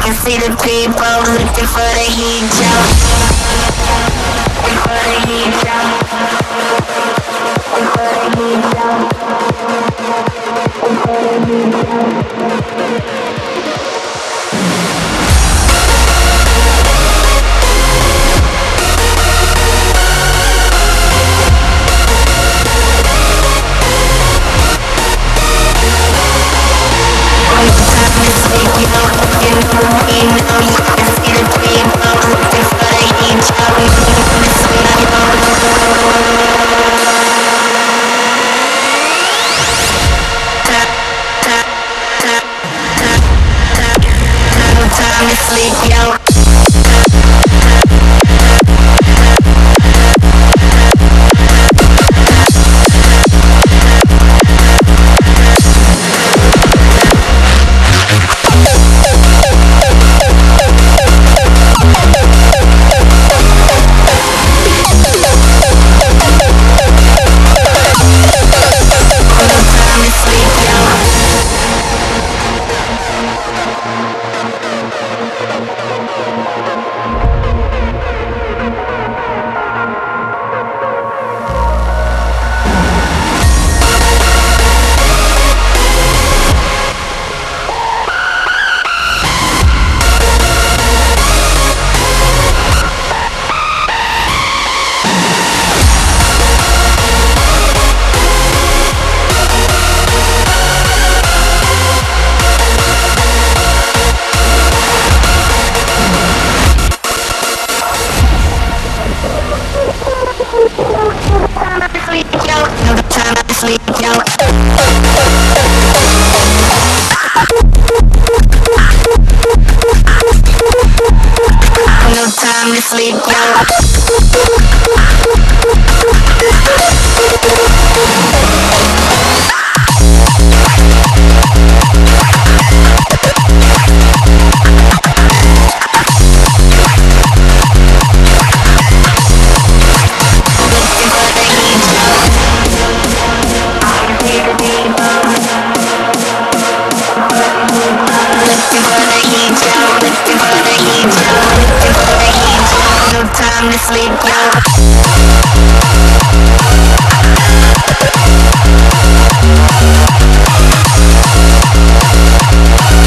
see the people looking for the heat jump. For the heat jump. For the heat jump. For the heat jump. Sleep, yo. Sleep, yo. No time to sleep, yo. Time to sleep, yo.